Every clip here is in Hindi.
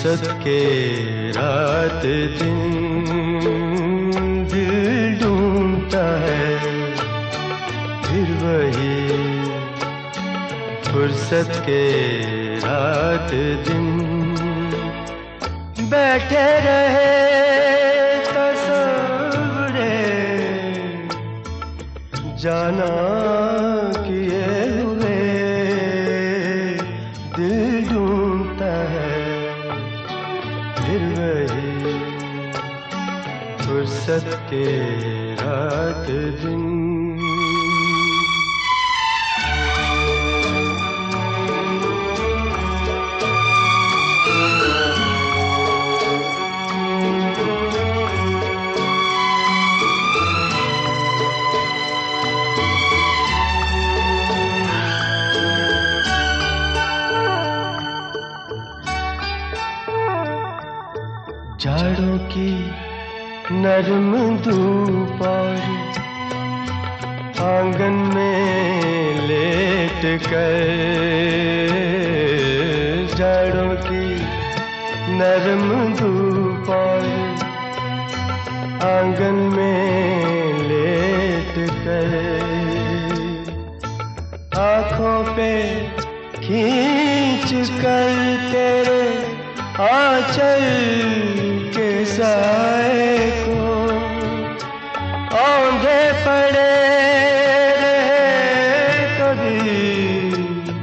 फुर्सत के रात दिन दिल ढूंढता है फिर वही फुर्सत के रात दिन बैठे रहे तस्वुरे जाना किए हुए दिल ढूंढता है फिर वही फुर्सत के रात दिन। जाड़ों की नरम धूप और आंगन में लेट कर, जाड़ों की नरम धूप और आंगन में लेट कर आँखों पे खींच कर तेरे आंचल के साए को औंधे पड़े रहे कभी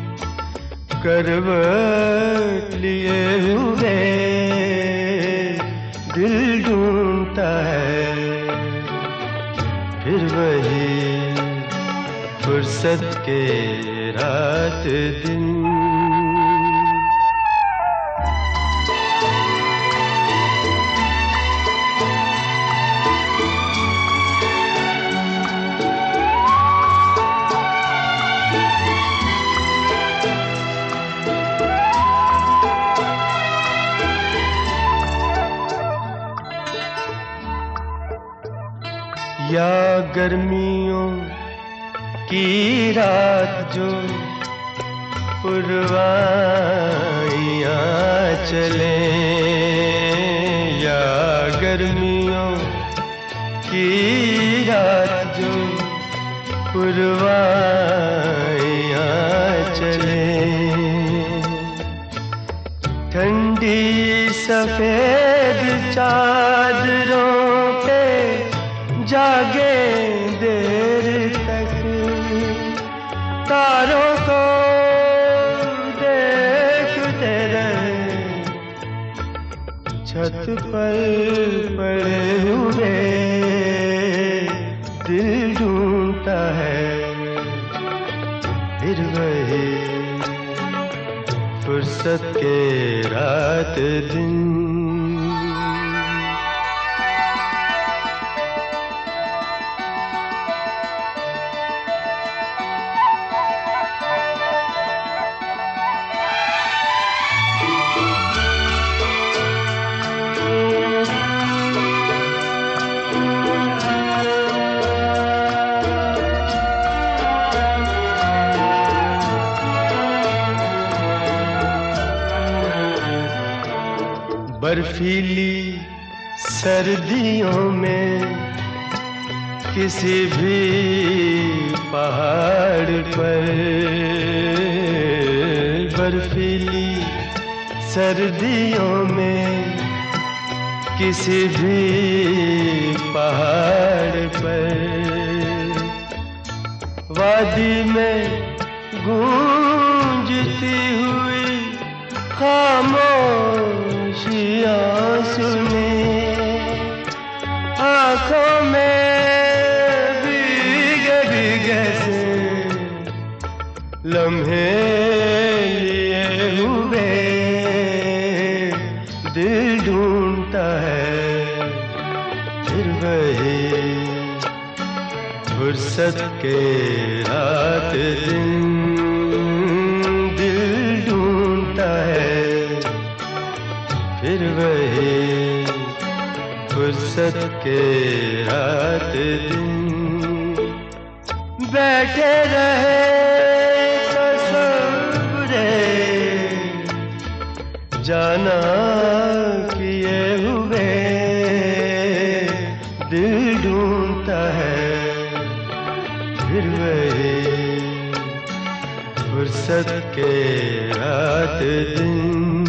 करवट लिए हुए दिल ढूंढता है फिर वही फुर्सत के रात दिन। या गर्मियों की रात जो पुरवाइयाँ चले, या गर्मियों की रात जो पुरवाइयाँ चले, ठंडी सफेद चादरों पे जागे देर तक, तारों को देखते रहे छत पर पड़े हुए दिल ढूंढता है फिर वही फुर्सत के रात दिन। बर्फीली सर्दियों में किसी भी पहाड़ पर, बर्फीली सर्दियों में किसी भी पहाड़ पर, वादी में गूंजती हुई खामोशियाँ सुने, आँखों में भीगे भीगे से लम्हे लिए हुए दिल ढूंढता है फिर वही फुर्सत के रात दिन, दिल ढूंढता है फिर वही फुर्सत के रात दिन। बैठे रहे तस्वुरे जाना किए हुए दिल ढूंढता है फिर वही फुर्सत के रात दिन।